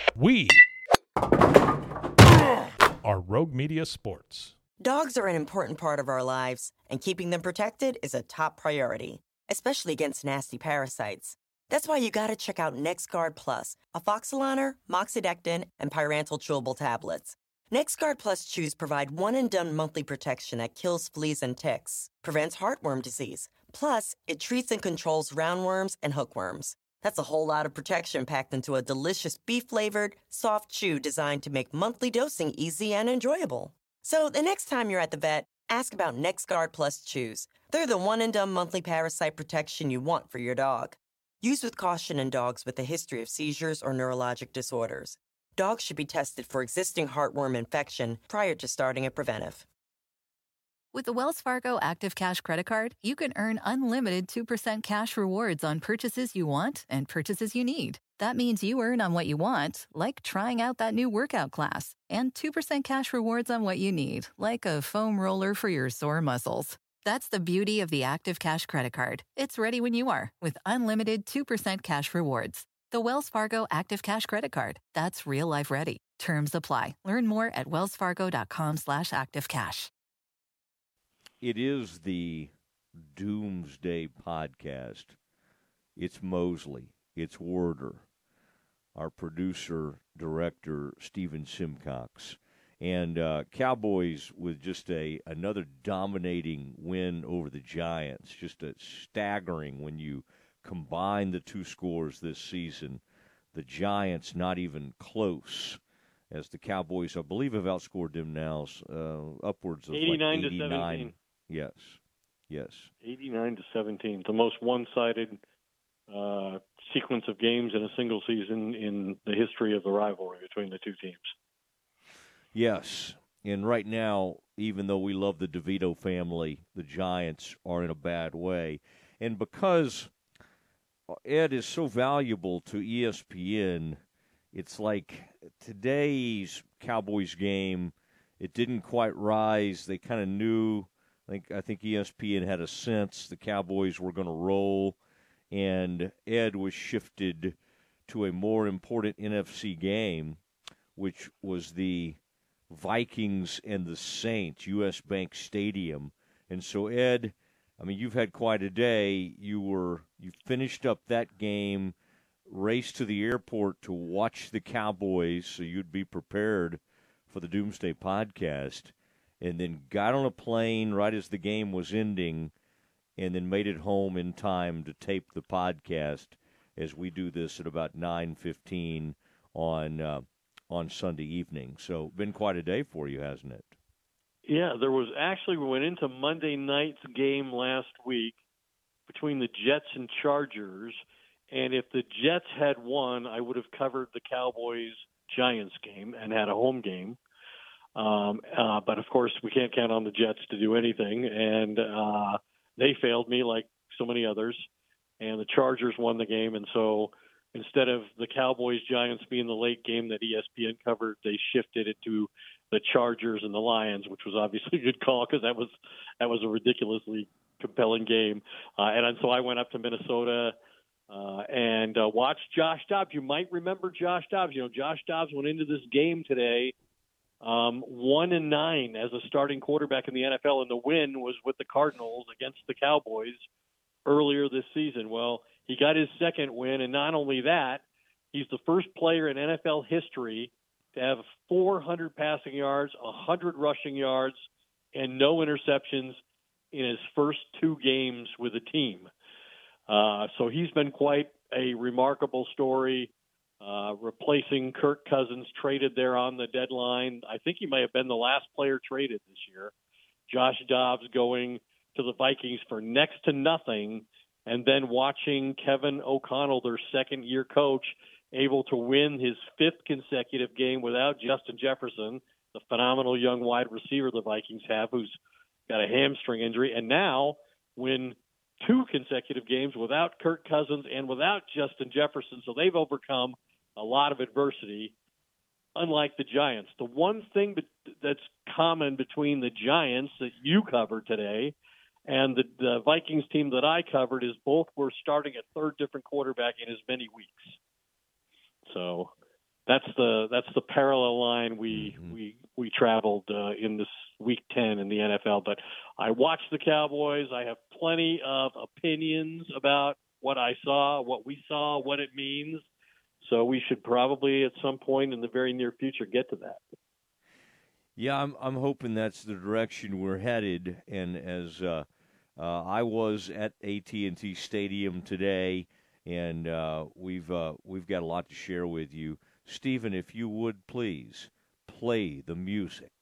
We are Rogue Media Sports. Dogs are an important part of our lives, and keeping them protected is a top priority, especially against nasty parasites. That's why you gotta check out NexGard Plus, Afoxolaner, Moxidectin, and Pyrantel chewable tablets. NexGard Plus chews provide one-and-done monthly protection that kills fleas and ticks, prevents heartworm disease. Plus, it treats and controls roundworms and hookworms. That's a whole lot of protection packed into a delicious beef-flavored, soft chew designed to make monthly dosing easy and enjoyable. So the next time you're at the vet, ask about NexGard Plus chews. They're the one-and-done monthly parasite protection you want for your dog. Use with caution in dogs with a history of seizures or neurologic disorders. Dogs should be tested for existing heartworm infection prior to starting a preventive. With the Wells Fargo Active Cash Credit Card, you can earn unlimited 2% cash rewards on purchases you want and purchases you need. That means you earn on what you want, like trying out that new workout class, and 2% cash rewards on what you need, like a foam roller for your sore muscles. That's the beauty of the Active Cash Credit Card. It's ready when you are, with unlimited 2% cash rewards. The Wells Fargo Active Cash Credit Card. That's real life ready. Terms apply. Learn more at wellsfargo.com/activecash. It is the Doomsday Podcast. It's Mosley. It's Werder. Our producer, director, Stephen Simcox. And Cowboys with just another dominating win over the Giants. Just a staggering when you combine the two scores this season. The Giants not even close, as the Cowboys, I believe, have outscored them now upwards of 89 like 89. to 17. Yes. 89 to 17. The most one-sided sequence of games in a single season in the history of the rivalry between the two teams. Yes. And right now, even though we love the DeVito family, the Giants are in a bad way. And because Ed is so valuable to ESPN, it's like today's Cowboys game, it didn't quite rise. They kind of knew. I think ESPN had a sense the Cowboys were going to roll, and Ed was shifted to a more important NFC game, which was the Vikings and the Saints, U.S. Bank Stadium. And so, Ed, I mean, you've had quite a day. You finished up that game, raced to the airport to watch the Cowboys so you'd be prepared for the Doomsday Podcast, and then got on a plane right as the game was ending, and then made it home in time to tape the podcast as we do this at about 9:15 on Sunday evening. So been quite a day for you, hasn't it? Yeah, we went into Monday night's game last week between the Jets and Chargers, and if the Jets had won, I would have covered the Cowboys-Giants game and had a home game. But, of course, we can't count on the Jets to do anything, and they failed me like so many others, and the Chargers won the game. And so instead of the Cowboys-Giants being the late game that ESPN covered, they shifted it to the Chargers and the Lions, which was obviously a good call because that was a ridiculously compelling game. And so I went up to Minnesota and watched Josh Dobbs. You might remember Josh Dobbs. You know, Josh Dobbs went into this game today 1-9 as a starting quarterback in the NFL, and the win was with the Cardinals against the Cowboys earlier this season. Well, he got his second win, and not only that, he's the first player in NFL history to have 400 passing yards, 100 rushing yards, and no interceptions in his first two games with the team. So he's been quite a remarkable story. Replacing Kirk Cousins, traded there on the deadline. I think he may have been the last player traded this year. Josh Dobbs going to the Vikings for next to nothing, and then watching Kevin O'Connell, their second-year coach, able to win his fifth consecutive game without Justin Jefferson, the phenomenal young wide receiver the Vikings have, who's got a hamstring injury, and now win two consecutive games without Kirk Cousins and without Justin Jefferson. So they've overcome a lot of adversity, unlike the Giants. The one thing that's common between the Giants that you covered today and the Vikings team that I covered is both were starting a third different quarterback in as many weeks. So that's the parallel line we traveled in this week 10 in the NFL. But I watched the Cowboys. I have plenty of opinions about what I saw, what we saw, what it means. So we should probably at some point in the very near future get to that. Yeah, I'm hoping that's the direction we're headed. And as I was at AT&T Stadium today, and we've got a lot to share with you. Stephen, if you would please play the music.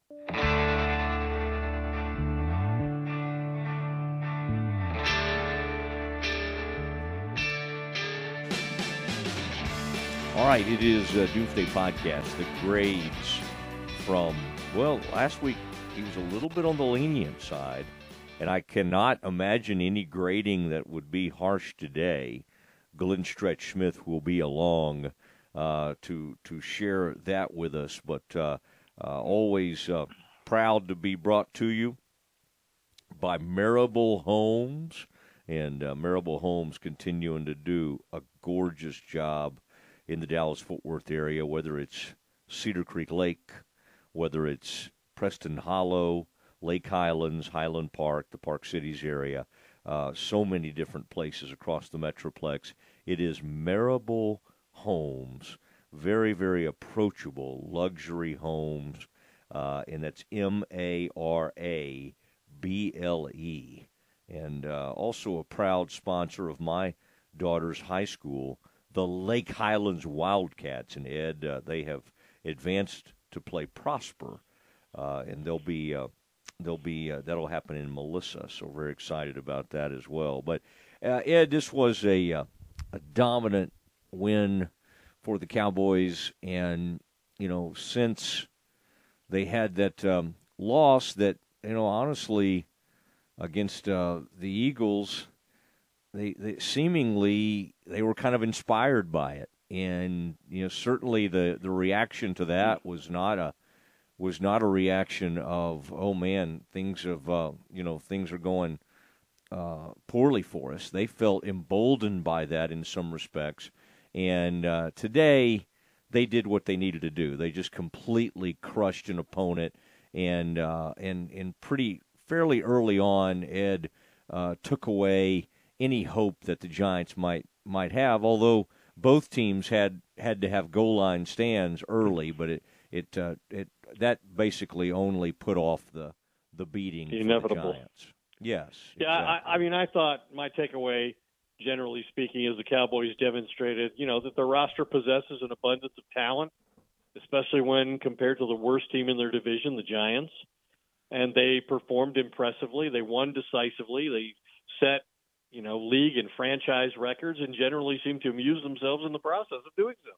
All right, it is Doomsday Podcast. The grades from, well, last week he was a little bit on the lenient side, and I cannot imagine any grading that would be harsh today. Glenn Stretch Smith will be along to share that with us, but always proud to be brought to you by Marable Homes, and Marable Homes continuing to do a gorgeous job in the Dallas-Fort Worth area, whether it's Cedar Creek Lake, whether it's Preston Hollow, Lake Highlands, Highland Park, the Park Cities area, so many different places across the Metroplex. It is Marable Homes, very, very approachable luxury homes, and that's Marable, and also a proud sponsor of my daughter's high school, the Lake Highlands Wildcats. And Ed, they have advanced to play Prosper, and they'll be that'll happen in Melissa. So very excited about that as well. But Ed, this was a dominant win for the Cowboys, and since they had that loss, that honestly against the Eagles, they seemingly they were kind of inspired by it, and certainly the reaction to that was not a reaction of, oh man, things are going poorly for us. They felt emboldened by that in some respects, and today they did what they needed to do. They just completely crushed an opponent, and fairly early on, Ed took away any hope that the Giants might have. Although both teams had to have goal line stands early, but that basically only put off the beating for inevitable. the Giants. Yes. Yeah, exactly. I thought my takeaway, generally speaking, is the Cowboys demonstrated, that their roster possesses an abundance of talent, especially when compared to the worst team in their division, the Giants. And they performed impressively. They won decisively. They set, league and franchise records, and generally seem to amuse themselves in the process of doing so.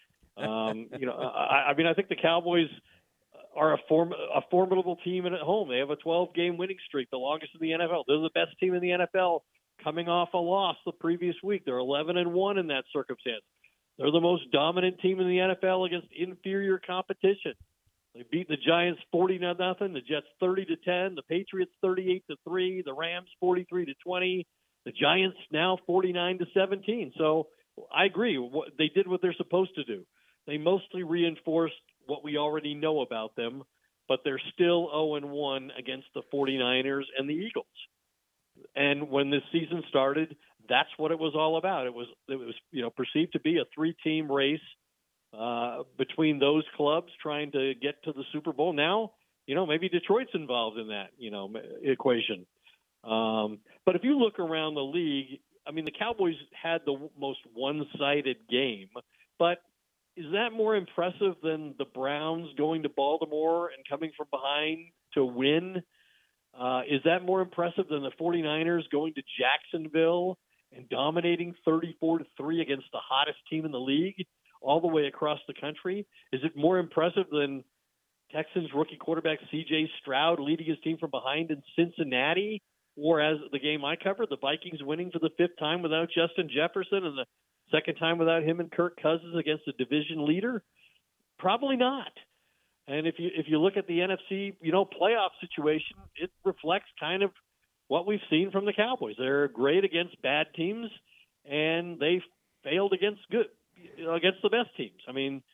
I think the Cowboys are a formidable team at home. They have a 12-game winning streak, the longest in the NFL. They're the best team in the NFL coming off a loss the previous week. They're 11-1 in that circumstance. They're the most dominant team in the NFL against inferior competition. They beat the Giants 40-0, the Jets 30-10, the Patriots 38-3, the Rams 43-20, the Giants now 49-17. So I agree. They did what they're supposed to do. They mostly reinforced what we already know about them, but they're still 0-1 against the 49ers and the Eagles. And when this season started, that's what it was all about. It was perceived to be a three-team race between those clubs trying to get to the Super Bowl. Now, maybe Detroit's involved in that, equation. But if you look around the league, the Cowboys had the most one-sided game, but is that more impressive than the Browns going to Baltimore and coming from behind to win? Is that more impressive than the 49ers going to Jacksonville and dominating 34-3 against the hottest team in the league all the way across the country? Is it more impressive than Texans rookie quarterback C.J. Stroud leading his team from behind in Cincinnati? Or as the game I covered, the Vikings winning for the fifth time without Justin Jefferson and the second time without him and Kirk Cousins against a division leader? Probably not. And if you look at the NFC, playoff situation, it reflects kind of what we've seen from the Cowboys. They're great against bad teams, and they failed against the best teams.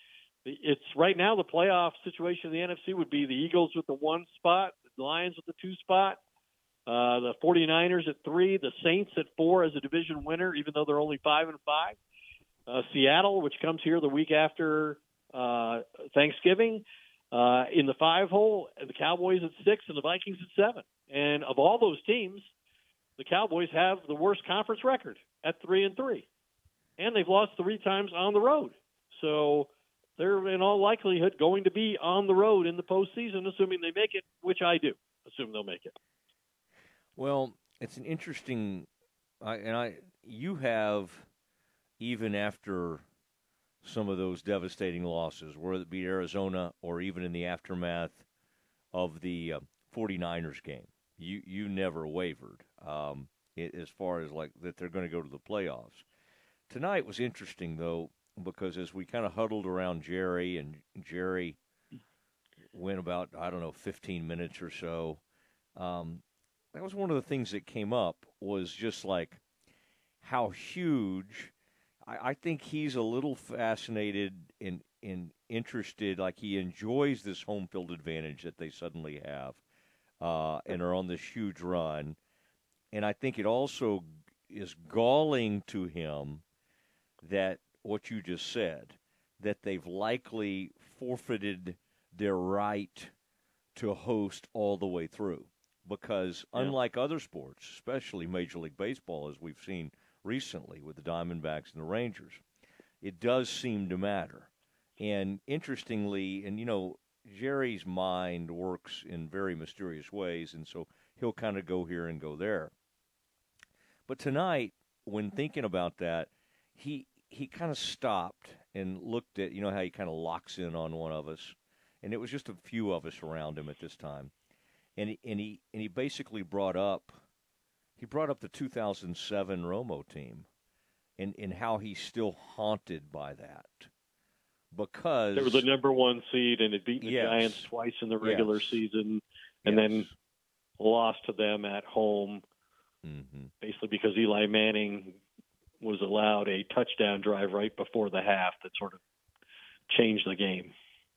it's right now the playoff situation in the NFC would be the Eagles with the 1 spot, the Lions with the 2 spot, the 49ers at 3, the Saints at 4 as a division winner, even though they're only 5-5. Seattle, which comes here the week after Thanksgiving, in the 5 hole, the Cowboys at 6 and the Vikings at 7. And of all those teams, the Cowboys have the worst conference record at 3-3, and they've lost 3 times on the road. So they're in all likelihood going to be on the road in the postseason, assuming they make it, which I do assume they'll make it. Well, it's an interesting, you have, even after some of those devastating losses, whether it be Arizona or even in the aftermath of the 49ers game, you never wavered as far as like that they're going to go to the playoffs. Tonight was interesting, though, because as we kind of huddled around Jerry, and Jerry went about, 15 minutes or so, that was one of the things that came up, was just like how huge. I think he's a little fascinated and interested, like he enjoys this home field advantage that they suddenly have and are on this huge run. And I think it also is galling to him that what you just said, that they've likely forfeited their right to host all the way through. Because unlike other sports, especially Major League Baseball, as we've seen recently with the Diamondbacks and the Rangers, it does seem to matter. And interestingly, Jerry's mind works in very mysterious ways, and so he'll kind of go here and go there. But tonight, when thinking about that, he kind of stopped and looked at, how he kind of locks in on one of us, and it was just a few of us around him at this time. And he basically brought up the 2007 Romo team and how he's still haunted by that. Because they were the number 1 seed and had beaten the Giants twice in the regular season and then lost to them at home, basically because Eli Manning was allowed a touchdown drive right before the half that sort of changed the game.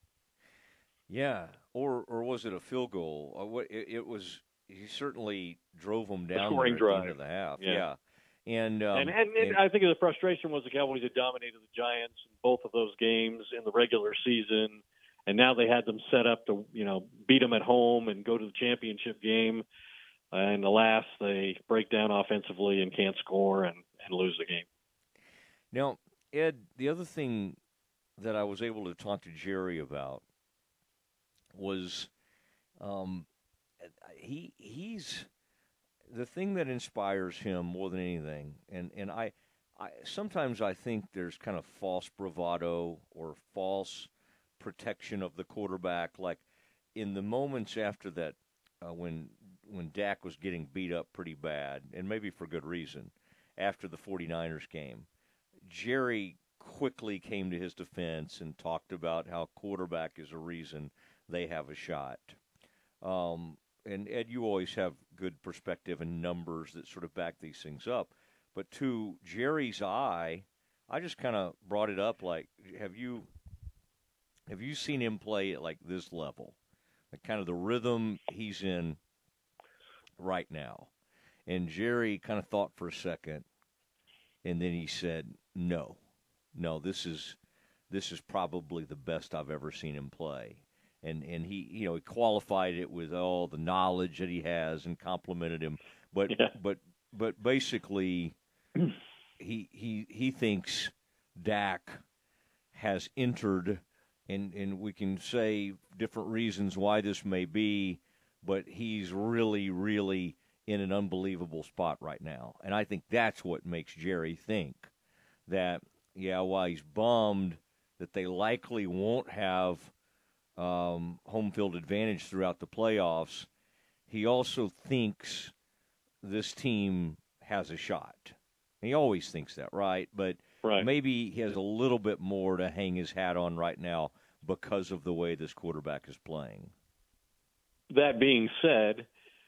Yeah, or was it a field goal? It was. He certainly drove them down scoring there at drive. the end of the half. Yeah. And I think the frustration was the Cowboys had dominated the Giants in both of those games in the regular season, and now they had them set up to beat them at home and go to the championship game. And alas, they break down offensively and can't score and lose the game. Now, Ed, the other thing that I was able to talk to Jerry about was he's the thing that inspires him more than anything, and I sometimes I think there's kind of false bravado or false protection of the quarterback, like in the moments after that when Dak was getting beat up pretty bad, and maybe for good reason, after the 49ers game, Jerry quickly came to his defense and talked about how quarterback is a reason they have a shot. And, Ed, you always have good perspective and numbers that sort of back these things up. But to Jerry's eye, I just kind of brought it up like, have you seen him play at like this level? Like kind of the rhythm he's in right now. And Jerry kind of thought for a second, and then he said, no, this is probably the best I've ever seen him play. And he he qualified it with all the knowledge that he has and complimented him, but basically he thinks Dak has entered, and we can say different reasons why this may be, but he's really, really in an unbelievable spot right now. And I think that's what makes Jerry think that, while he's bummed that they likely won't have home field advantage throughout the playoffs, he also thinks this team has a shot. He always thinks that, right? But maybe he has a little bit more to hang his hat on right now because of the way this quarterback is playing. That being said,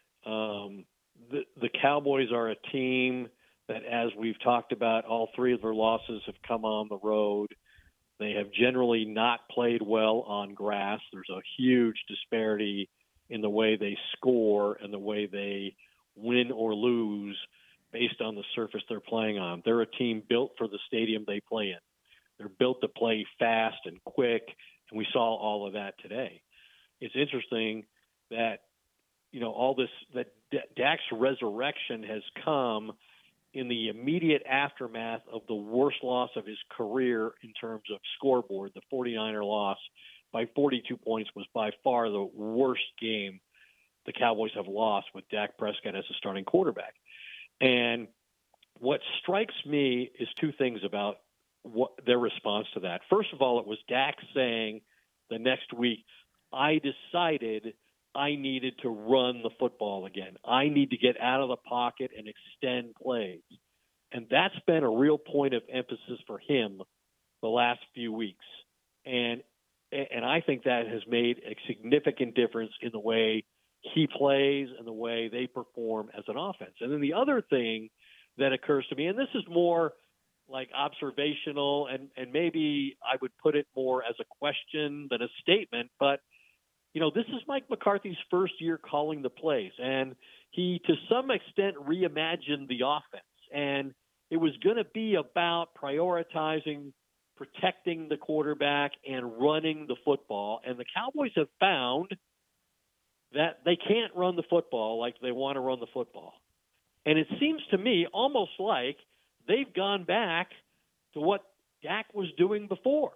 the Cowboys are a team that, as we've talked about, all 3 of their losses have come on the road. They have generally not played well on grass. There's a huge disparity in the way they score and the way they win or lose based on the surface they're playing on. They're a team built for the stadium they play in. They're built to play fast and quick, and we saw all of that today. It's interesting that, all this, that Dak's resurrection has come in the immediate aftermath of the worst loss of his career in terms of scoreboard. The 49er loss by 42 points was by far the worst game the Cowboys have lost with Dak Prescott as a starting quarterback. And what strikes me is two things about what their response to that. First of all, it was Dak saying the next week, I decided I needed to run the football again. I need to get out of the pocket and extend plays. And that's been a real point of emphasis for him the last few weeks. And I think that has made a significant difference in the way he plays and the way they perform as an offense. And then the other thing that occurs to me, and this is more like observational, and maybe I would put it more as a question than a statement, but this is Mike McCarthy's first year calling the plays, and he, to some extent, reimagined the offense. And it was going to be about prioritizing, protecting the quarterback, and running the football. And the Cowboys have found that they can't run the football like they want to run the football. And it seems to me almost like they've gone back to what Dak was doing before.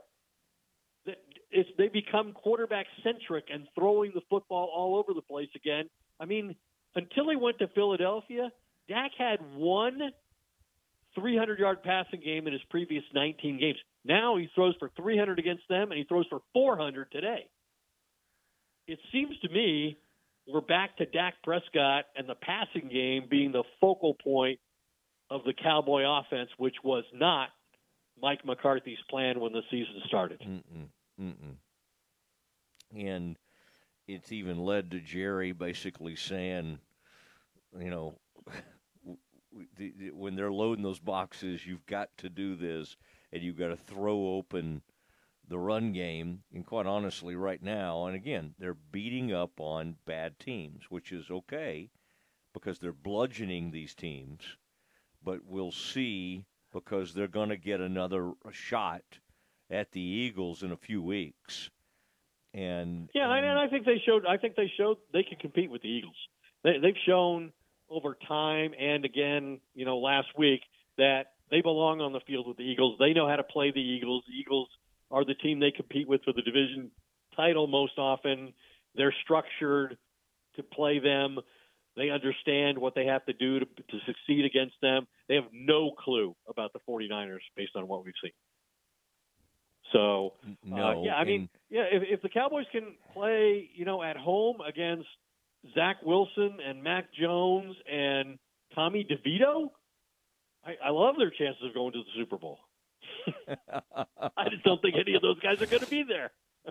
They become quarterback-centric and throwing the football all over the place again. I mean, until he went to Philadelphia, Dak had one 300-yard passing game in his previous 19 games. Now he throws for 300 against them, and he throws for 400 today. It seems to me we're back to Dak Prescott and the passing game being the focal point of the Cowboy offense, which was not Mike McCarthy's plan when the season started. And it's even led to Jerry basically saying, when they're loading those boxes, you've got to do this, and you've got to throw open the run game. And quite honestly, right now, and again, they're beating up on bad teams, which is okay because they're bludgeoning these teams. But we'll see, because they're going to get another shot at the Eagles in a few weeks. And I think they showed they can compete with the Eagles. They've shown over time and again, last week, that they belong on the field with the Eagles. They know how to play the Eagles. The Eagles are the team they compete with for the division title most often. They're structured to play them. They understand what they have to do to succeed against them. They have no clue about the 49ers based on what we've seen. So, if the Cowboys can play, at home against Zach Wilson and Mac Jones and Tommy DeVito, I love their chances of going to the Super Bowl. I just don't think any of those guys are going to be there.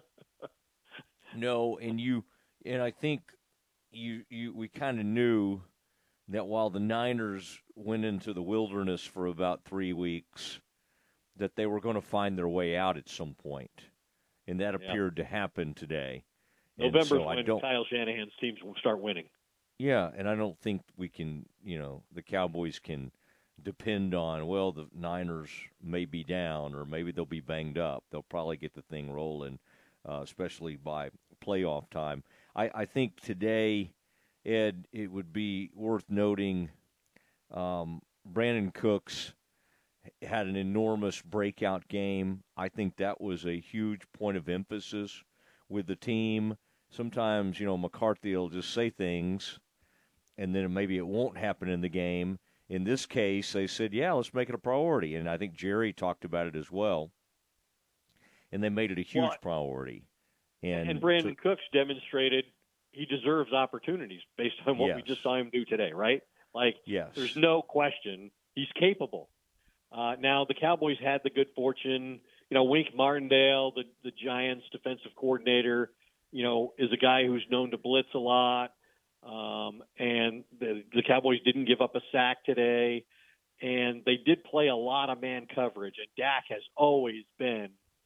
No, and I think we kind of knew that while the Niners went into the wilderness for about 3 weeks, that they were going to find their way out at some point, and that appeared to happen today. November when Kyle Shanahan's teams will start winning. Yeah, and I don't think we can, the Cowboys can depend on, the Niners may be down or maybe they'll be banged up. They'll probably get the thing rolling, especially by playoff time. I think today, Ed, it would be worth noting Brandon Cooks had an enormous breakout game. I think that was a huge point of emphasis with the team. Sometimes, McCarthy will just say things, and then maybe it won't happen in the game. In this case, they said, let's make it a priority. And I think Jerry talked about it as well. And they made it a huge priority. And Brandon Cooks demonstrated he deserves opportunities based on what we just saw him do today, right? There's no question he's capable. Now, the Cowboys had the good fortune, Wink Martindale, the Giants' defensive coordinator, is a guy who's known to blitz a lot. And the Cowboys didn't give up a sack today. And they did play a lot of man coverage. And Dak has always been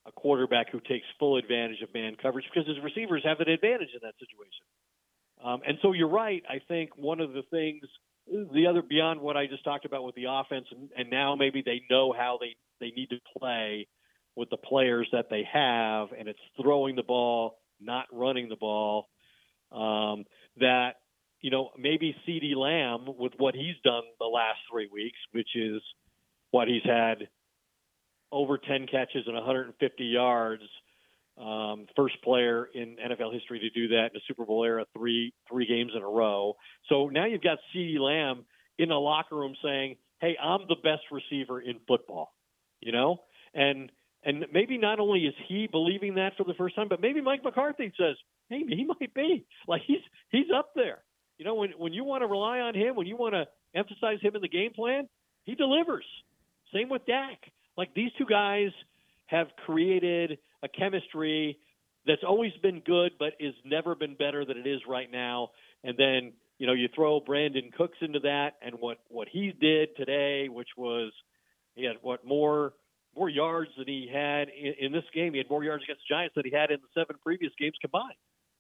a quarterback who takes full advantage of man coverage because his receivers have an advantage in that situation. And so you're right. I think one of the things, the other beyond what I just talked about with the offense, and now maybe they know how they need to play with the players that they have, and it's throwing the ball, not running the ball, that, maybe CeeDee Lamb, with what he's done the last 3 weeks, which is what he's had over 10 catches and 150 yards, first player in NFL history to do that in the Super Bowl era, three games in a row. So now you've got CeeDee Lamb in the locker room saying, hey, I'm the best receiver in football, and maybe not only is he believing that for the first time, but maybe Mike McCarthy says, hey, he might be. Like, he's up there. When you want to rely on him, when you want to emphasize him in the game plan, he delivers. Same with Dak. Like, these two guys have created a chemistry that's always been good, but has never been better than it is right now. And then, you throw Brandon Cooks into that, and what he did today, which was he had more yards than he had in this game. He had more yards against the Giants than he had in the 7 previous games combined.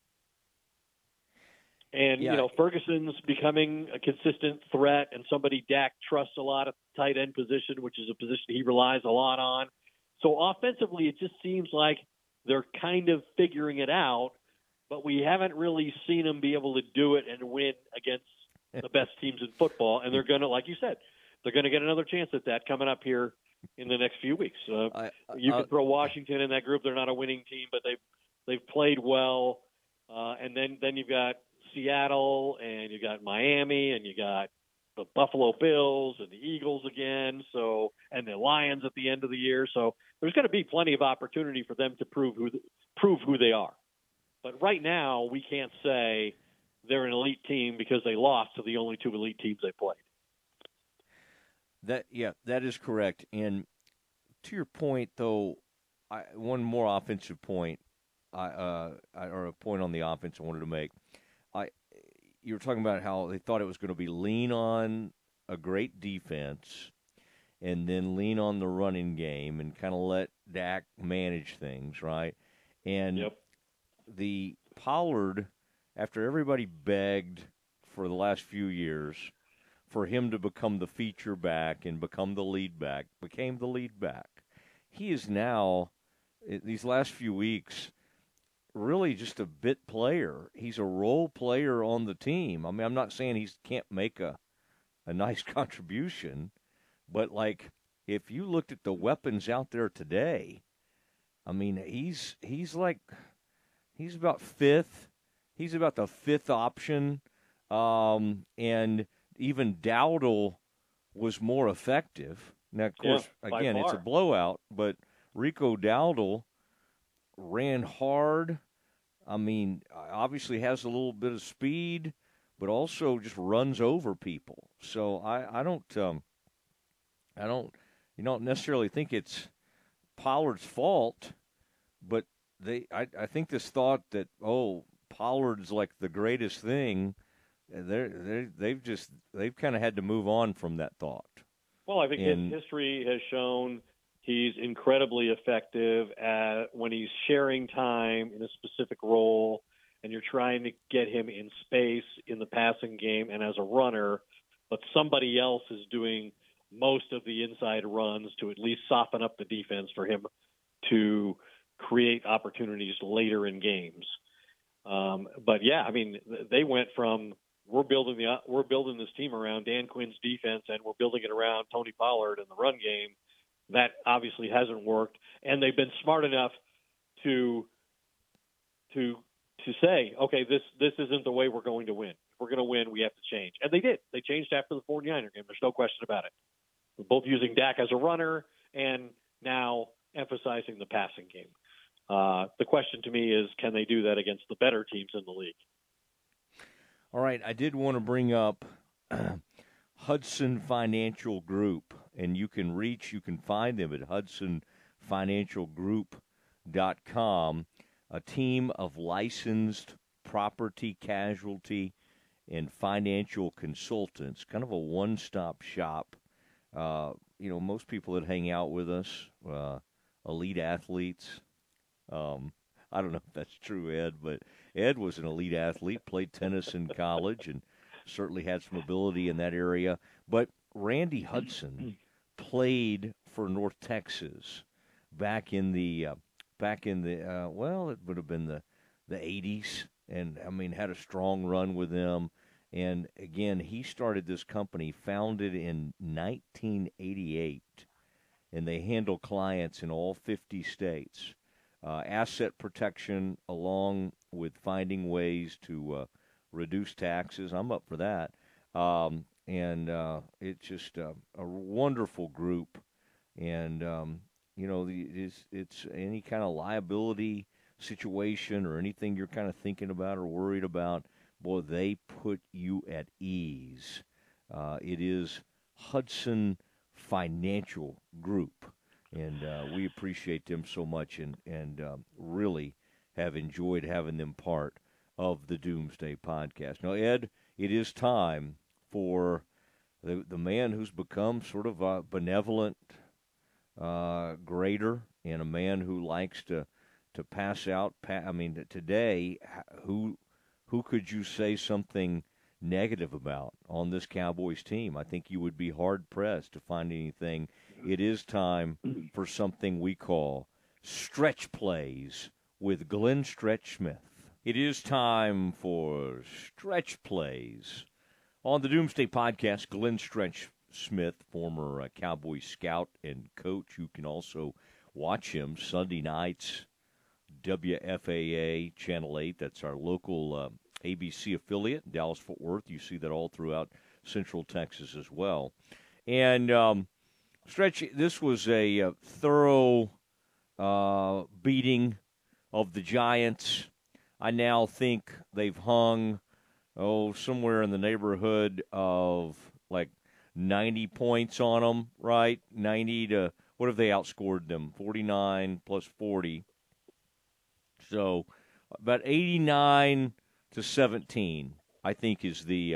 And, Ferguson's becoming a consistent threat and somebody Dak trusts a lot at the tight end position, which is a position he relies a lot on. So offensively, it just seems like they're kind of figuring it out, but we haven't really seen them be able to do it and win against the best teams in football. And they're going to, like you said, they're going to get another chance at that coming up here in the next few weeks. You can throw Washington in that group. They're not a winning team, but they've played well. And then you've got Seattle, and you got Miami, and you got the Buffalo Bills and the Eagles again. So, and the Lions at the end of the year. So there's going to be plenty of opportunity for them to prove who they are. But right now, we can't say they're an elite team because they lost to the only 2 elite teams they played. That is correct. And to your point, though, one more offensive point, or a point on the offense I wanted to make. You were talking about how they thought it was going to be lean on a great defense and then lean on the running game and kind of let Dak manage things, right? And the Pollard, after everybody begged for the last few years for him to become the feature back and become the lead back, became the lead back. He is now, these last few weeks, really just a bit player. He's a role player on the team. I mean, I'm not saying he can't make a nice contribution, but, like, if you looked at the weapons out there today, I mean, he's about fifth. He's about the fifth option, and even Dowdle was more effective. Now, of course, again, it's a blowout, but Rico Dowdle ran hard. I mean, obviously has a little bit of speed, but also just runs over people. So I don't necessarily think it's Pollard's fault, but I think this thought that Pollard's like the greatest thing, they've kind of had to move on from that thought. Well, I think his history has shown he's incredibly effective when he's sharing time in a specific role and you're trying to get him in space in the passing game and as a runner, but somebody else is doing most of the inside runs to at least soften up the defense for him to create opportunities later in games. But yeah, I mean, they went from we're building this team around Dan Quinn's defense and we're building it around Tony Pollard in the run game. That obviously hasn't worked, and they've been smart enough to say, okay, this isn't the way we're going to win. If we're going to win, we have to change. And they did. They changed after the 49er game. There's no question about it. We're both using Dak as a runner and now emphasizing the passing game. The question to me is, can they do that against the better teams in the league? All right, I did want to bring up Hudson Financial Group, and you can find them at hudsonfinancialgroup.com, a team of licensed property, casualty, and financial consultants, kind of a one-stop shop. Most people that hang out with us elite athletes. I don't know if that's true, Ed, but Ed was an elite athlete, played tennis in college, and certainly had some ability in that area. But Randy Hudson played for North Texas back in the well, it would have been the 80s, and I mean had a strong run with them. And again, he started this company, founded in 1988, and they handle clients in all 50 states. Asset protection, along with finding ways to reduce taxes. I'm up for that. And it's just a wonderful group. And, it's any kind of liability situation or anything you're kind of thinking about or worried about, boy, they put you at ease. It is Hudson Financial Group. And we appreciate them so much and really have enjoyed having them part of the Doomsday Podcast. Now, Ed, it is time for the man who's become sort of a benevolent grader and a man who likes to pass out. Today, who could you say something negative about on this Cowboys team? I think you would be hard-pressed to find anything. It is time for something we call Stretch Plays with Glenn Stretch Smith. It is time for Stretch Plays. On the Doomsday Podcast, Glenn Stretch Smith, former Cowboy scout and coach. You can also watch him Sunday nights, WFAA Channel 8. That's our local ABC affiliate in Dallas-Fort Worth. You see that all throughout Central Texas as well. And Stretch, this was a thorough beating of the Giants. I now think they've hung, somewhere in the neighborhood of like 90 points on them, right? 90 to, what have they outscored them? 49 plus 40. So about 89 to 17, I think, is the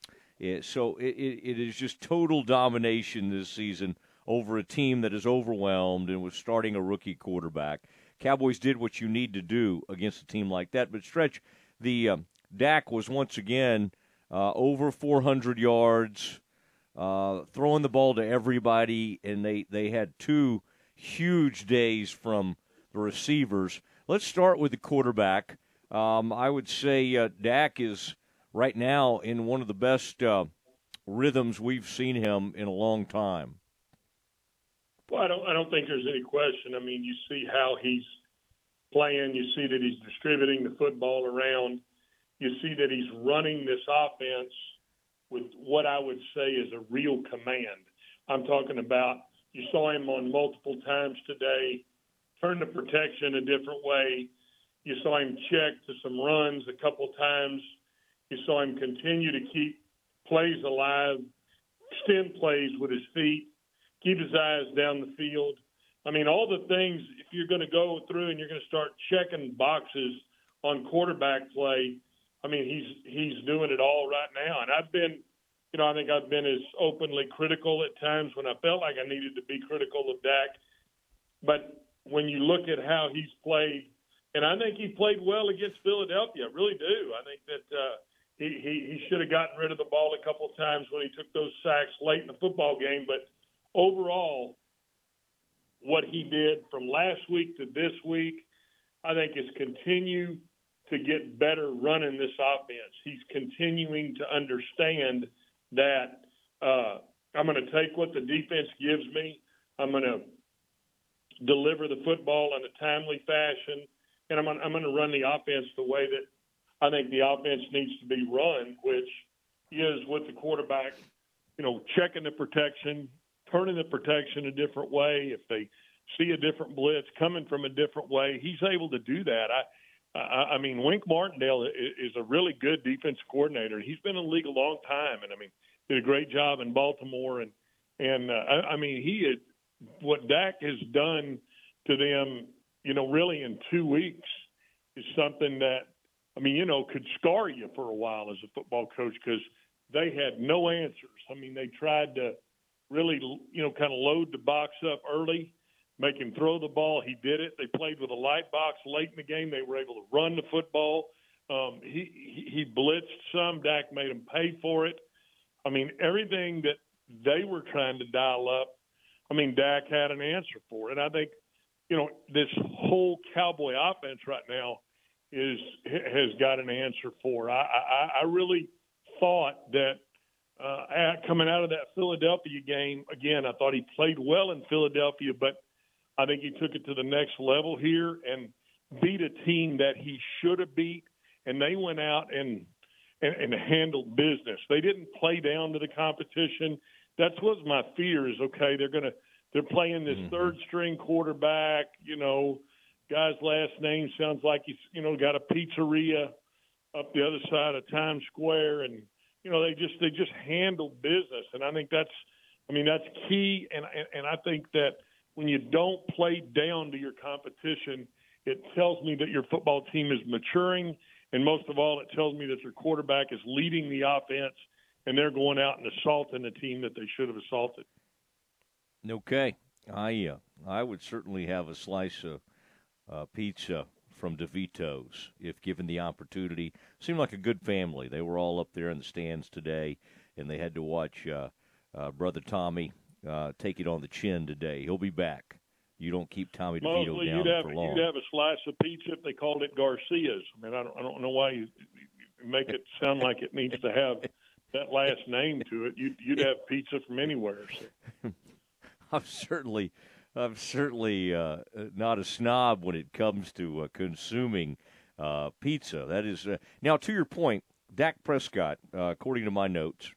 so it is just total domination this season over a team that is overwhelmed and was starting a rookie quarterback. Cowboys did what you need to do against a team like that. But, Stretch, the Dak was once again over 400 yards, throwing the ball to everybody, and they had two huge days from the receivers. Let's start with the quarterback. I would say Dak is right now in one of the best rhythms we've seen him in a long time. Well, I don't think there's any question. I mean, you see how he's playing. You see that he's distributing the football around. You see that he's running this offense with what I would say is a real command. I'm talking about, you saw him on multiple times today, turn the protection a different way. You saw him check to some runs a couple times. You saw him continue to keep plays alive, extend plays with his feet, keep his eyes down the field. I mean, all the things, if you're going to go through and you're going to start checking boxes on quarterback play, I mean, he's doing it all right now. And I've been, I think I've been as openly critical at times when I felt like I needed to be critical of Dak. But when you look at how he's played, and I think he played well against Philadelphia, I really do. I think that he should have gotten rid of the ball a couple of times when he took those sacks late in the football game. But overall, what he did from last week to this week, I think is continue to get better running this offense. He's continuing to understand that I'm going to take what the defense gives me. I'm going to deliver the football in a timely fashion, and I'm going to run the offense the way that I think the offense needs to be run, which is with the quarterback, checking the protection, turning the protection a different way. If they see a different blitz coming from a different way, he's able to do that. I mean, Wink Martindale is a really good defense coordinator. He's been in the league a long time, and did a great job in Baltimore. And what Dak has done to them, really in 2 weeks is something that, could scar you for a while as a football coach, because they had no answers. They tried to really, kind of load the box up early. make him throw the ball. He did it. They played with a light box late in the game. They were able to run the football. He blitzed some. Dak made him pay for it. I mean, everything that they were trying to dial up, I mean, Dak had an answer for it. I think, this whole Cowboy offense right now has got an answer for. I really thought that coming out of that Philadelphia game, again, I thought he played well in Philadelphia, but I think he took it to the next level here and beat a team that he should have beat, and they went out and handled business. They didn't play down to the competition. That's what my fear is. Okay, they're playing this third string quarterback. Guy's last name sounds like he's got a pizzeria up the other side of Times Square, and they just handled business. And I think that's key. And I think that when you don't play down to your competition, it tells me that your football team is maturing. And most of all, it tells me that your quarterback is leading the offense and they're going out and assaulting the team that they should have assaulted. Okay. I would certainly have a slice of pizza from DeVito's if given the opportunity. Seemed like a good family. They were all up there in the stands today, and they had to watch Brother Tommy take it on the chin today. He'll be back. You don't keep Tommy DeVito down for long. You'd have a slice of pizza if they called it Garcia's. I mean, I don't know why you make it sound like it needs to have that last name to it. You'd have pizza from anywhere. So. I'm certainly not a snob when it comes to consuming pizza. That is now, to your point, Dak Prescott, according to my notes,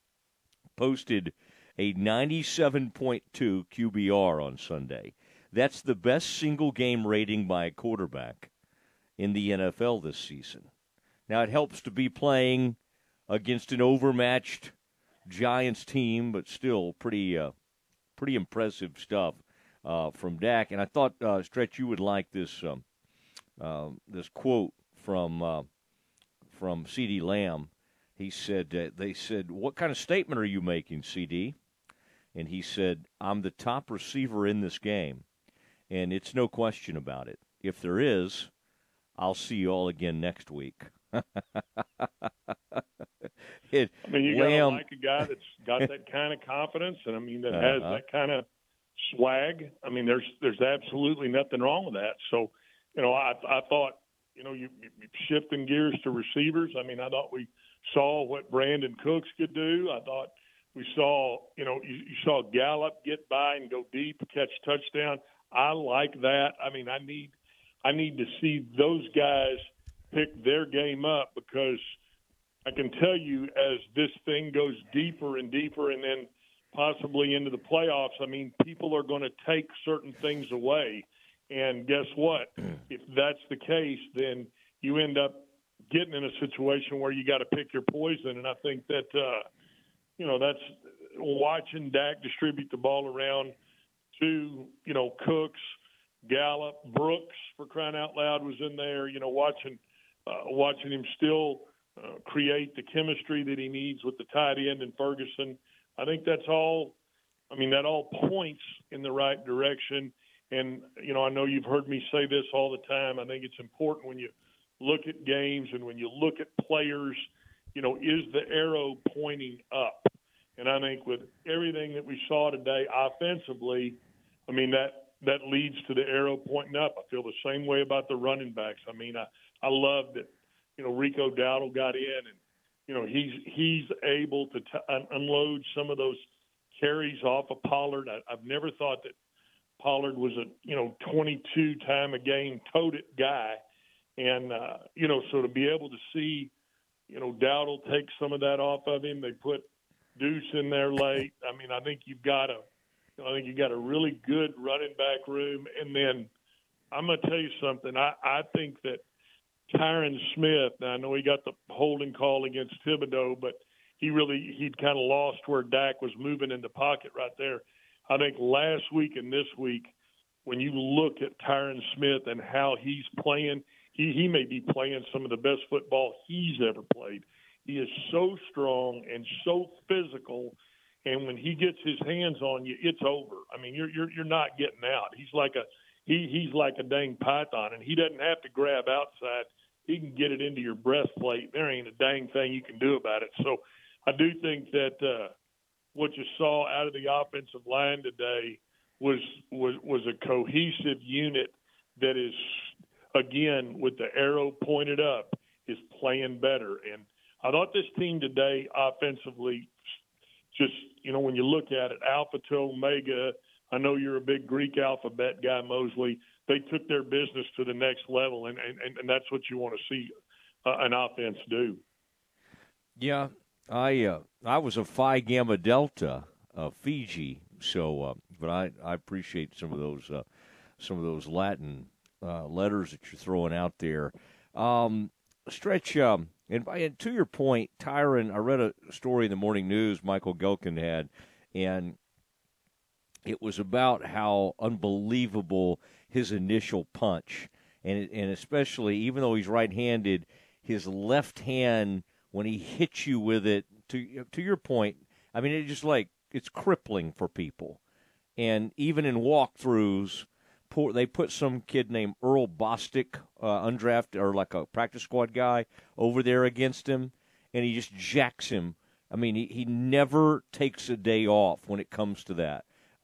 posted a 97.2 QBR on Sunday. That's the best single-game rating by a quarterback in the NFL this season. Now, it helps to be playing against an overmatched Giants team, but still pretty impressive stuff from Dak. And I thought, Stretch, you would like this this quote from CeeDee Lamb. He said, they said, "What kind of statement are you making, CD?" And he said, "I'm the top receiver in this game, and it's no question about it. If there is, I'll see you all again next week." You gotta like a guy that's got that kind of confidence, and that has that kind of swag. There's absolutely nothing wrong with that. So, I thought, you shifting gears to receivers. I thought we saw what Brandon Cooks could do. I thought we saw, you saw Gallup get by and go deep, catch touchdown. I like that. I need to see those guys pick their game up, because I can tell you, as this thing goes deeper and deeper and then possibly into the playoffs, people are going to take certain things away. And guess what? If that's the case, then you end up getting in a situation where you got to pick your poison. And I think that, that's watching Dak distribute the ball around to, Cooks, Gallup, Brooks, for crying out loud, was in there, watching him still create the chemistry that he needs with the tight end and Ferguson. I think that's all. That all points in the right direction. And, I know you've heard me say this all the time. I think it's important when you look at games and when you look at players, is the arrow pointing up? And I think with everything that we saw today offensively, that leads to the arrow pointing up. I feel the same way about the running backs. I love that, Rico Dowdle got in, and, he's able to unload some of those carries off of Pollard. I've never thought that Pollard was a 22 time a game toted guy. And, so to be able to see, Dowdle take some of that off of him, they put Deuce in there late. I think you've got a really good running back room. And then I'm going to tell you something. I think that Tyron Smith, now I know he got the holding call against Thibodeau, but he'd kind of lost where Dak was moving in the pocket right there. I think last week and this week, when you look at Tyron Smith and how he's playing, he may be playing some of the best football he's ever played. He is so strong and so physical, and when he gets his hands on you, it's over. I mean, you're not getting out. He's like a dang python, and he doesn't have to grab outside. He can get it into your breastplate. There ain't a dang thing you can do about it. So I do think that what you saw out of the offensive line today was a cohesive unit that is, again, with the arrow pointed up, is playing better. And I thought this team today offensively, just, when you look at it, alpha to omega, I know you're a big Greek alphabet guy, Mosley. They took their business to the next level, and that's what you want to see an offense do. Yeah, I was a Phi Gamma Delta, Fiji, so but I appreciate some of those Latin letters that you're throwing out there. Stretch, and to your point, Tyron, I read a story in the morning news Michael Gelkin had, and it was about how unbelievable his initial punch, and especially, even though he's right-handed, his left hand, when he hits you with it, to your point, I mean, it's crippling for people. And even in walkthroughs, they put some kid named Earl Bostic, undrafted, or like a practice squad guy, over there against him, and he just jacks him. I mean, he never takes a day off when it comes to that.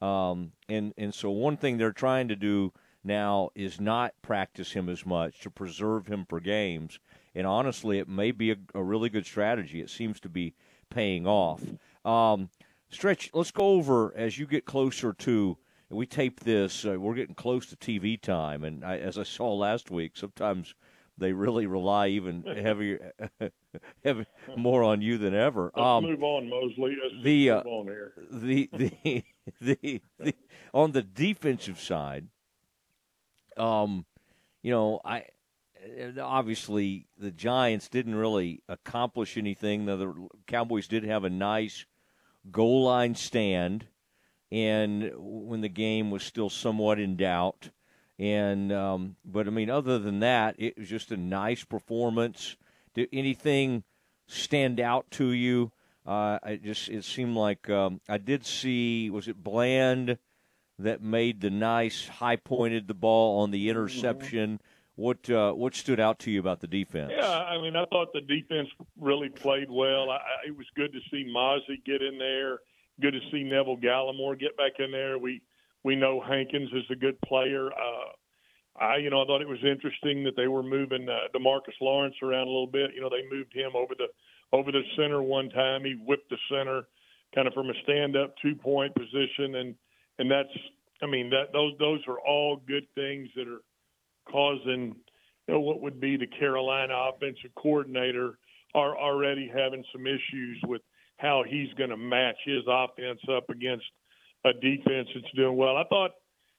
And so one thing they're trying to do now is not practice him as much to preserve him for games. And honestly, it may be a really good strategy. It seems to be paying off. Stretch, let's go over as you get closer to. We tape this. We're getting close to TV time, and as I saw last week, sometimes they really rely even heavy more on you than ever. Let's move on, Mosley. Let's move on here. The on the defensive side, obviously the Giants didn't really accomplish anything. The Cowboys did have a nice goal line stand, and when the game was still somewhat in doubt. And but I mean, other than that, it was just a nice performance. Did anything stand out to you? It seemed like I did see, was it Bland that made the nice high-pointed the ball on the interception? Mm-hmm. What stood out to you about the defense? Yeah, I mean, I thought the defense really played well. It was good to see Mozzie get in there. Good to see Neville Gallimore get back in there. We know Hankins is a good player. I thought it was interesting that they were moving DeMarcus Lawrence around a little bit. They moved him over the center one time. He whipped the center kind of from a stand-up 2-point position, and that's, I mean, those are all good things that are causing, what would be the Carolina offensive coordinator are already having some issues with how he's going to match his offense up against a defense that's doing well. I thought,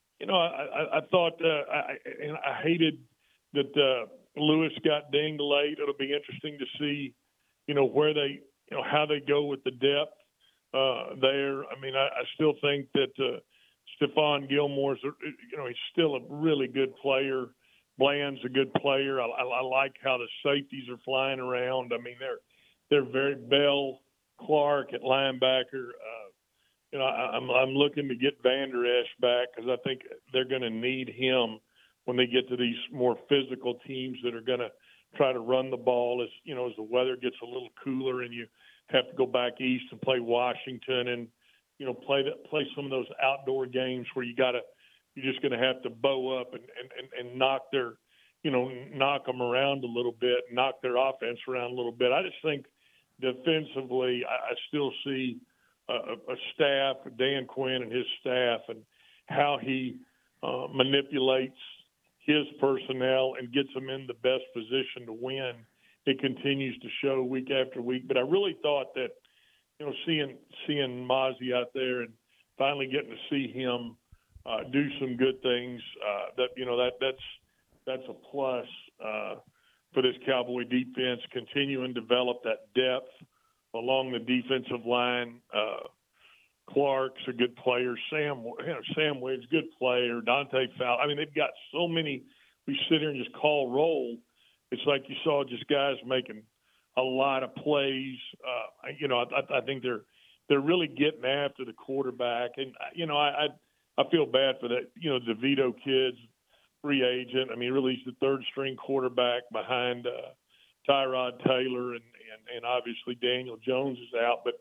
I hated that Lewis got dinged late. It'll be interesting to see, where they, how they go with the depth there. I mean, I still think that Stephon Gilmore's, he's still a really good player. Bland's a good player. I like how the safeties are flying around. I mean, they're very Bell, Clark at linebacker. I'm looking to get Vander Esch back because I think they're going to need him when they get to these more physical teams that are going to try to run the ball as the weather gets a little cooler and you have to go back east and play Washington and play some of those outdoor games where you're just going to have to bow up and knock knock them around a little bit, knock their offense around a little bit. I just think defensively, I still see a staff, Dan Quinn and his staff, and how he manipulates his personnel and gets them in the best position to win. It continues to show week after week. But I really thought that, seeing Mozzie out there and finally getting to see him do some good things, that's a plus for this Cowboy defense. Continuing to develop that depth along the defensive line. Clark's a good player. Sam Wade's a good player. Dante Fowler. I mean, they've got so many. We sit here and just call roll. It's like you saw just guys making a lot of plays. I think they're they're really getting after the quarterback. And, I feel bad for that, DeVito kid's free agent. I mean, really he's the third-string quarterback behind Tyrod Taylor, and obviously Daniel Jones is out. But,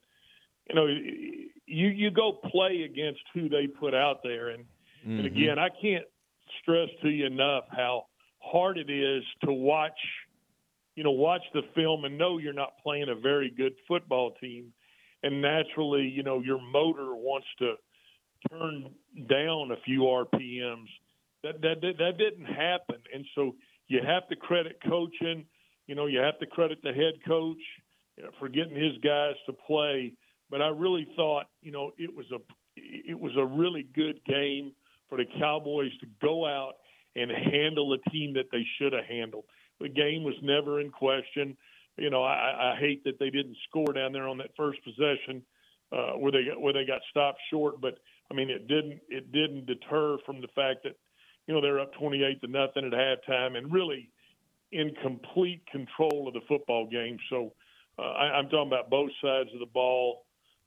you go play against who they put out there. And again, I can't stress to you enough how hard it is to watch the film and know you're not playing a very good football team. And naturally, your motor wants to turn down a few RPMs. That didn't happen. And so you have to credit coaching. You have to credit the head coach for getting his guys to play. But I really thought, it was a really good game for the Cowboys to go out and handle a team that they should have handled. The game was never in question. I hate that they didn't score down there on that first possession where they got stopped short. But I mean, it didn't deter from the fact that they're up 28-0 at halftime and really in complete control of the football game. So I'm talking about both sides of the ball.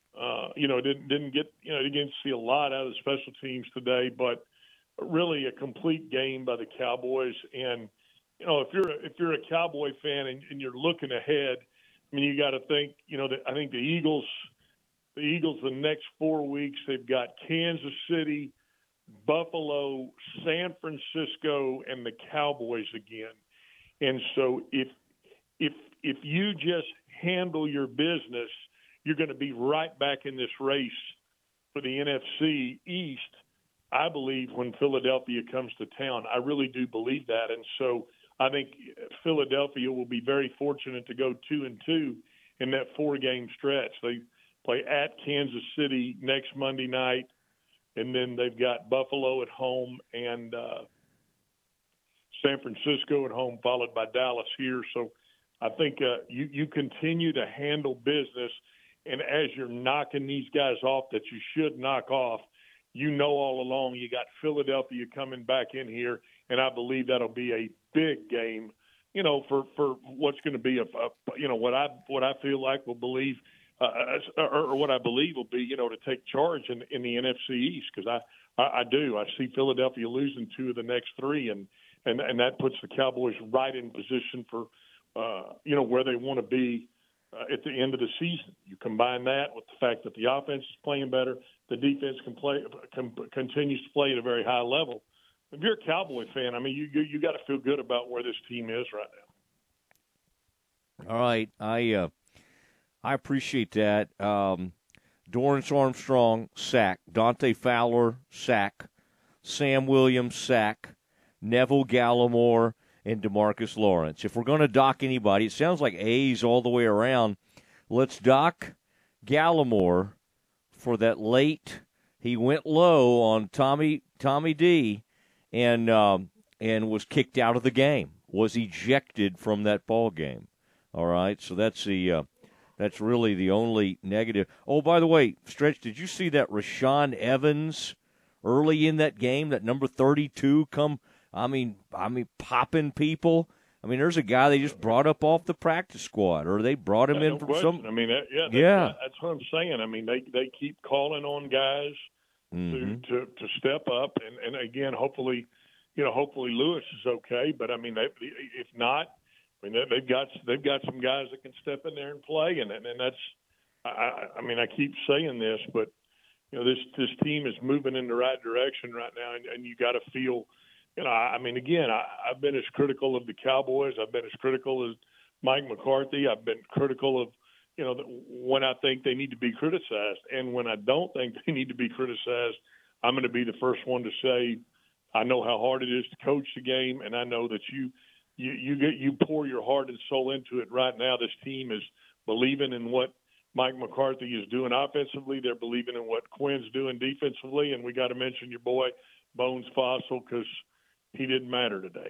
Didn't see a lot out of the special teams today, but really a complete game by the Cowboys. And if you're a Cowboy fan and you're looking ahead, I mean, you got to think, I think the Eagles the next 4 weeks, they've got Kansas City, Buffalo, San Francisco, and the Cowboys again. And so if you just handle your business, you're going to be right back in this race for the NFC East, I believe, when Philadelphia comes to town. I really do believe that. And so I think Philadelphia will be very fortunate to go 2-2 in that 4-game stretch. They play at Kansas City next Monday night, and then they've got Buffalo at home and San Francisco at home, followed by Dallas here. So I think you continue to handle business, and as you're knocking these guys off that you should knock off, all along you got Philadelphia coming back in here, and I believe that'll be a big game, for what's going to be what I feel like will believe or what I believe will be, to take charge in the NFC East, because I do. I see Philadelphia losing 2 of the next 3, and that puts the Cowboys right in position for where they want to be at the end of the season. You combine that with the fact that the offense is playing better, the defense continues to play at a very high level. If you're a Cowboy fan, I mean, you got to feel good about where this team is right now. All right, I appreciate that. Dorrance Armstrong, sack. Dante Fowler, sack. Sam Williams, sack. Neville Gallimore, and DeMarcus Lawrence. If we're going to dock anybody, it sounds like A's all the way around. Let's dock Gallimore for that late. He went low on Tommy D and was kicked out of the game. Was ejected from that ball game. All right, so that's really the only negative. Oh, by the way, Stretch, did you see that Rashaan Evans early in that game, that number 32 come? I mean, popping people. I mean, there's a guy they just brought up off the practice squad, or they brought him in from some. I mean, that's what I'm saying. I mean, they keep calling on guys to step up, and again, hopefully Lewis is okay. But I mean, if not, I mean, they've got some guys that can step in there and play, and that's. I mean, I keep saying this, but this team is moving in the right direction right now, and you got to feel. I mean, again, I've been as critical of the Cowboys. I've been as critical as Mike McCarthy. I've been critical of, when I think they need to be criticized. And when I don't think they need to be criticized, I'm going to be the first one to say, I know how hard it is to coach the game, and I know that you pour your heart and soul into it right now. This team is believing in what Mike McCarthy is doing offensively. They're believing in what Quinn's doing defensively. And we got to mention your boy, Bones Fossil, because he didn't matter today.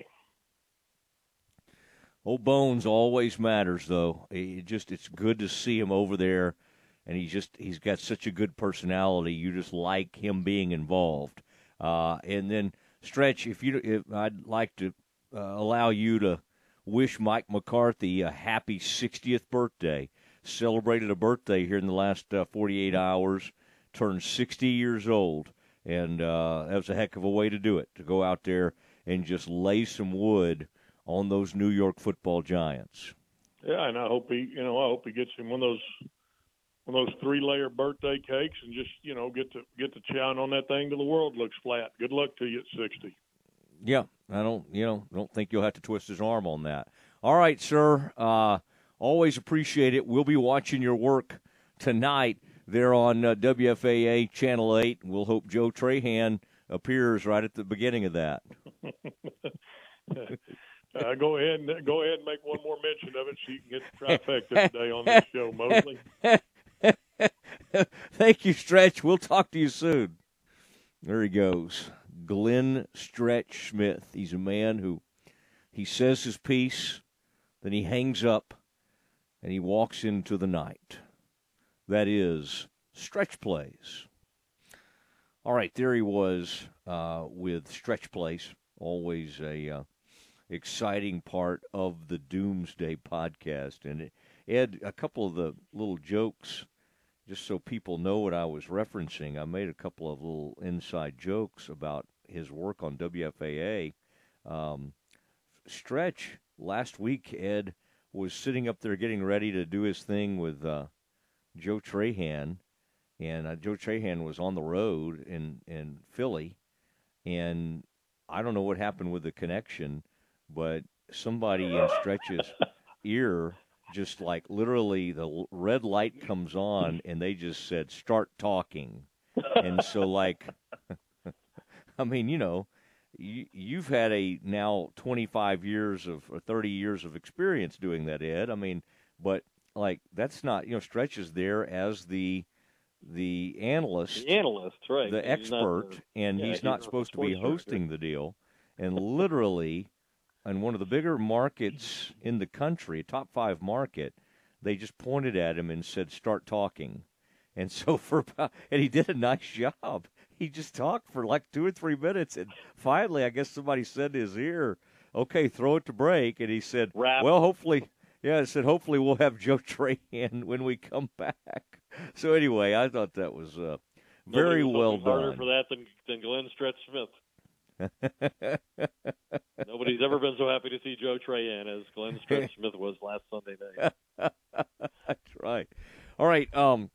Old Bones always matters, though. It's good to see him over there, and he's got such a good personality. You just like him being involved. And then Stretch, if I'd like to allow you to wish Mike McCarthy a happy 60th birthday. celebrated a birthday here in the last 48 hours, turned 60 years old, and that was a heck of a way to do it, to go out there and just lay some wood on those New York Football Giants. Yeah, and I hope he gets him one of those 3-layer birthday cakes and just get to chowing on that thing till the world looks flat. Good luck to you at 60. Yeah, I don't think you'll have to twist his arm on that. All right, sir. Always appreciate it. We'll be watching your work tonight there on WFAA Channel 8. We'll hope Joe Trahan appears right at the beginning of that. Go ahead and make one more mention of it so you can get the trifecta today on this show, Mosley. Thank you, Stretch. We'll talk to you soon. There he goes. Glenn Stretch Smith. He's a man who he says his piece, then he hangs up, and he walks into the night. That is Stretch Plays. All right, there he was with Stretch Plays, always a exciting part of the Doomsday podcast. And Ed, a couple of the little jokes, just so people know what I was referencing, I made a couple of little inside jokes about his work on WFAA. Stretch, last week, Ed, was sitting up there getting ready to do his thing with Joe Trahan, and Joe Trahan was on the road in Philly, and I don't know what happened with the connection, but somebody in Stretch's ear just like literally the red light comes on and they just said, "Start talking." And so like, I mean, you've had a now 25 years or 30 years of experience doing that, Ed. I mean, but like that's not, Stretch is there as the analyst. The analyst, right. The expert, he's not supposed to be hosting the deal. And literally, in one of the bigger markets in the country, top 5 market, they just pointed at him and said, "Start talking." And so and he did a nice job. He just talked for like 2 or 3 minutes, and finally, I guess somebody said in his ear, "Okay, throw it to break." And he said, "Wrap." "Well, hopefully we'll have Joe Trahan when we come back." So anyway, I thought that was very well done. Harder for that than Glenn Stretch Smith. Nobody's ever been so happy to see Joe Trahan as Glenn Stretch Smith was last Sunday night. That's right. All right,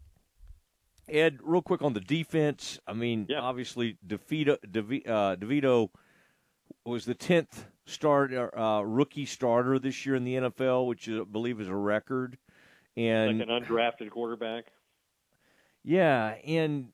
Ed, real quick on the defense. I mean, Obviously, DeVito was the 10th rookie starter this year in the NFL, which I believe is a record. And like an undrafted quarterback. Yeah, and,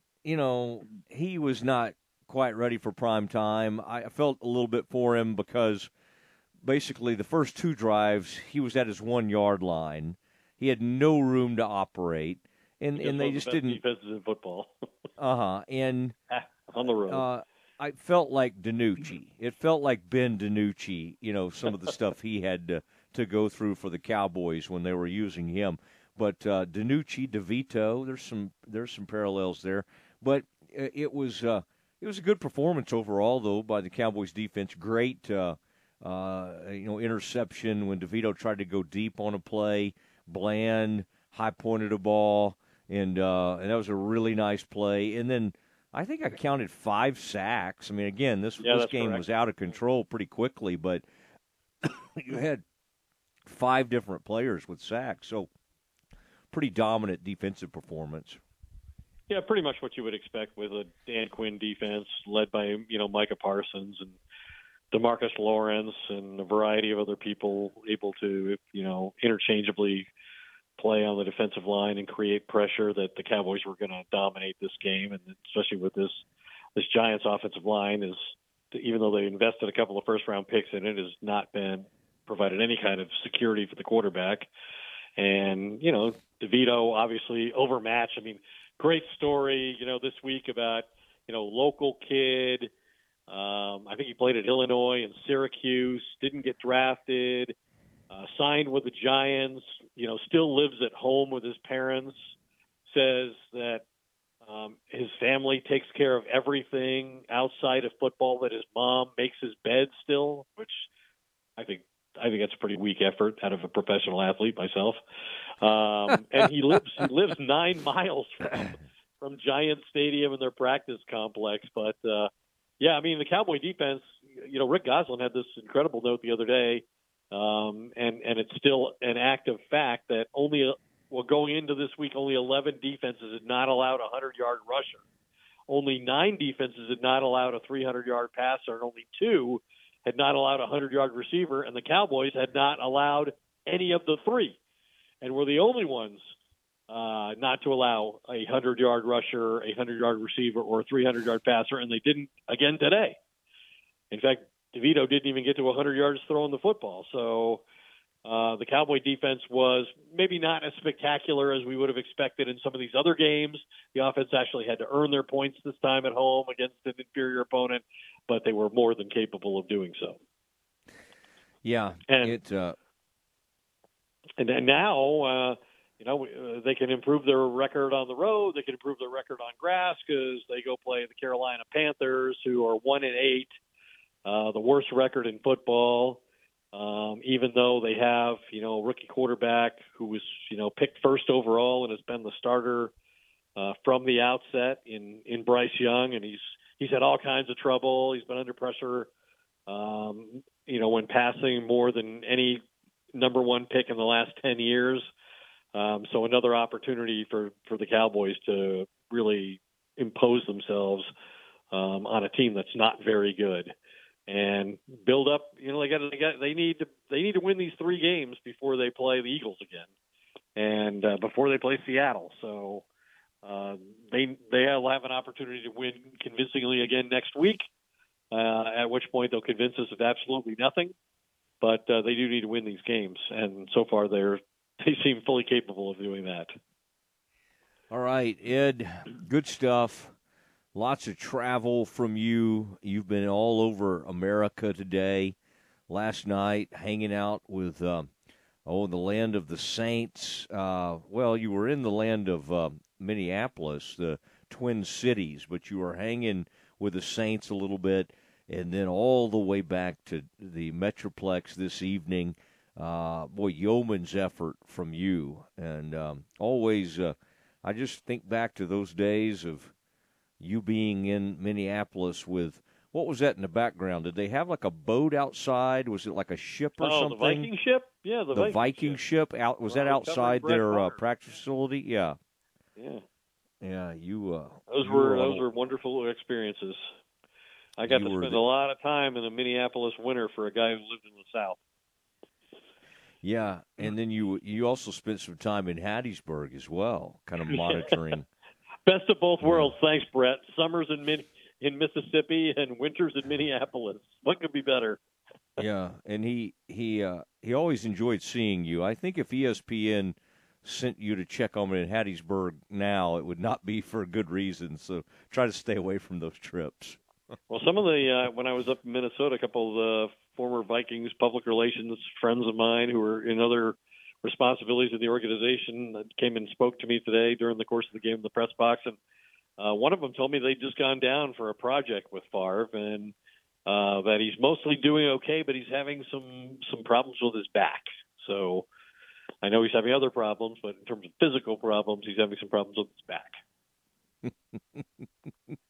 he was not quite ready for prime time. I felt a little bit for him because basically the first 2 drives, he was at his 1-yard line. He had no room to operate. And they just didn't. Defenses in football. And on the road, I felt like DiNucci. It felt like Ben DiNucci. Some of the stuff he had to go through for the Cowboys when they were using him. But DiNucci, DeVito, there's some parallels there. But it was a good performance overall, though, by the Cowboys defense. Great, interception when DeVito tried to go deep on a play. Bland high-pointed a ball. And that was a really nice play. And then I think I counted 5 sacks. I mean, again, this game was out of control pretty quickly, but you had 5 different players with sacks. So pretty dominant defensive performance. Yeah, pretty much what you would expect with a Dan Quinn defense led by, Micah Parsons and DeMarcus Lawrence and a variety of other people able to, interchangeably play on the defensive line and create pressure that the Cowboys were going to dominate this game. And especially with this Giants offensive line is, even though they invested a couple of first-round picks in it, has not been provided any kind of security for the quarterback. And, DeVito obviously overmatched. I mean, great story, this week about, local kid. I think he played at Illinois and Syracuse, didn't get drafted, signed with the Giants, still lives at home with his parents, says that his family takes care of everything outside of football, that his mom makes his bed still, which I think that's a pretty weak effort out of a professional athlete myself. And he lives 9 miles from Giant Stadium and their practice complex. But yeah, I mean the Cowboy defense. Rick Gosselin had this incredible note the other day, and it's still an active fact that going into this week, only 11 defenses had not allowed a 100-yard rusher. Only 9 defenses had not allowed a 300-yard passer, and only 2 had not allowed a 100-yard receiver, and the Cowboys had not allowed any of the 3. And we're the only ones not to allow a 100-yard rusher, a 100-yard receiver, or a 300-yard passer, and they didn't again today. In fact, DeVito didn't even get to 100 yards throwing the football. So the Cowboy defense was maybe not as spectacular as we would have expected in some of these other games. The offense actually had to earn their points this time at home against an inferior opponent, but they were more than capable of doing so. Yeah, and now they can improve their record on the road. They can improve their record on grass because they go play the Carolina Panthers, who are 1-8, the worst record in football. Even though they have, a rookie quarterback who was, picked first overall and has been the starter from the outset in Bryce Young, and he's had all kinds of trouble. He's been under pressure, when passing more than any number 1 pick in the last 10 years. So another opportunity for the Cowboys to really impose themselves on a team that's not very good. And build up. They need to win these 3 games before they play the Eagles again, and before they play Seattle. So they'll have an opportunity to win convincingly again next week. At which point they'll convince us of absolutely nothing. But they do need to win these games, and so far they seem fully capable of doing that. All right, Ed, good stuff. Lots of travel from you. You've been all over America today. Last night, hanging out with, the land of the Saints. You were in the land of Minneapolis, the Twin Cities, but you were hanging with the Saints a little bit, and then all the way back to the Metroplex this evening. Yeoman's effort from you. And always, I just think back to those days of you being in Minneapolis with, what was that in the background? Did they have like a boat outside? Was it like a ship or something? The Viking ship? Yeah, the Viking ship. Was that outside their practice facility? Yeah. Yeah. Yeah, you. Those were wonderful experiences. I got to spend a lot of time in the Minneapolis winter for a guy who lived in the South. Yeah, and then you also spent some time in Hattiesburg as well, kind of monitoring. Best of both worlds. Thanks, Brett. Summers in Mississippi and winters in Minneapolis. What could be better? Yeah, and he always enjoyed seeing you. I think if ESPN sent you to check on him in Hattiesburg now, it would not be for a good reason. So try to stay away from those trips. Well, some of the when I was up in Minnesota, a couple of the former Vikings public relations friends of mine who were in other responsibilities of the organization that came and spoke to me today during the course of the game in the press box, and one of them told me they'd just gone down for a project with Favre, and that he's mostly doing okay, but he's having some problems with his back. So I know he's having other problems, but in terms of physical problems, he's having some problems with his back.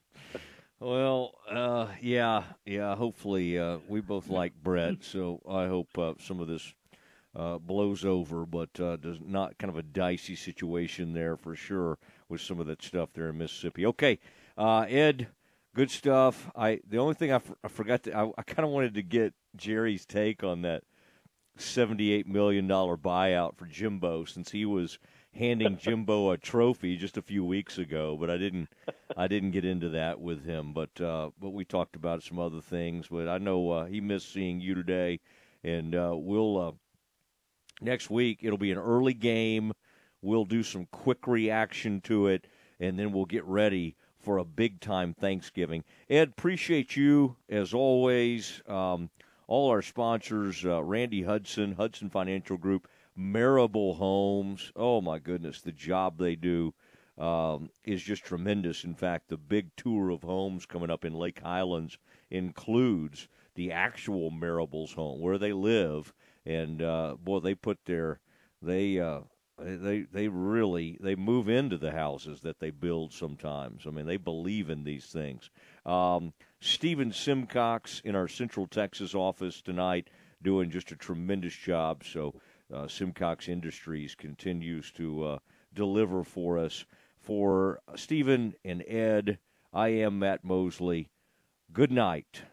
Well, yeah. Hopefully, we both like Brett, so I hope some of this blows over, but does not kind of a dicey situation there for sure with some of that stuff there in Mississippi. Okay, Ed, good stuff. The only thing I forgot to I kind of wanted to get Jerry's take on that $78 million buyout for Jimbo, since he was handing Jimbo a trophy just a few weeks ago, but I didn't get into that with him. But we talked about some other things. But I know he missed seeing you today, and we'll next week it'll be an early game. We'll do some quick reaction to it, and then we'll get ready for a big-time Thanksgiving. Ed, appreciate you, as always. All our sponsors, Randy Hudson, Hudson Financial Group, Marable Homes. Oh, my goodness, the job they do is just tremendous. In fact, the big tour of homes coming up in Lake Highlands includes the actual Marable's home, where they live. And, boy, they put they they really move into the houses that they build sometimes. I mean, they believe in these things. Stephen Simcox in our Central Texas office tonight doing just a tremendous job. So Simcox Industries continues to deliver for us. For Stephen and Ed, I am Matt Mosley. Good night.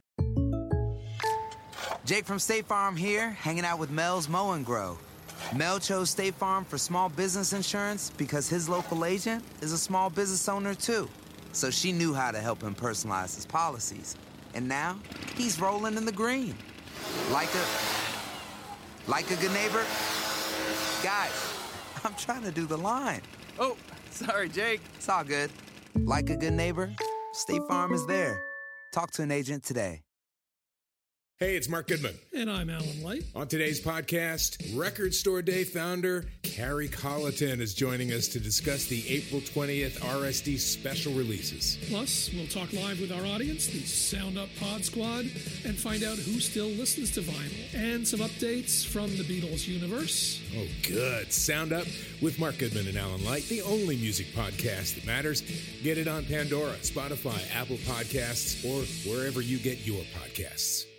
Jake from State Farm here, hanging out with Mel's Mow and Grow. Mel chose State Farm for small business insurance because his local agent is a small business owner too. So she knew how to help him personalize his policies. And now he's rolling in the green. Like a good neighbor. Guys, I'm trying to do the line. Oh, sorry, Jake. It's all good. Like a good neighbor, State Farm is there. Talk to an agent today. Hey, it's Mark Goodman. And I'm Alan Light. On today's podcast, Record Store Day founder Carrie Colleton is joining us to discuss the April 20th RSD special releases. Plus, we'll talk live with our audience, the Sound Up Pod Squad, and find out who still listens to vinyl. And some updates from the Beatles universe. Oh, good. Sound Up with Mark Goodman and Alan Light, the only music podcast that matters. Get it on Pandora, Spotify, Apple Podcasts, or wherever you get your podcasts.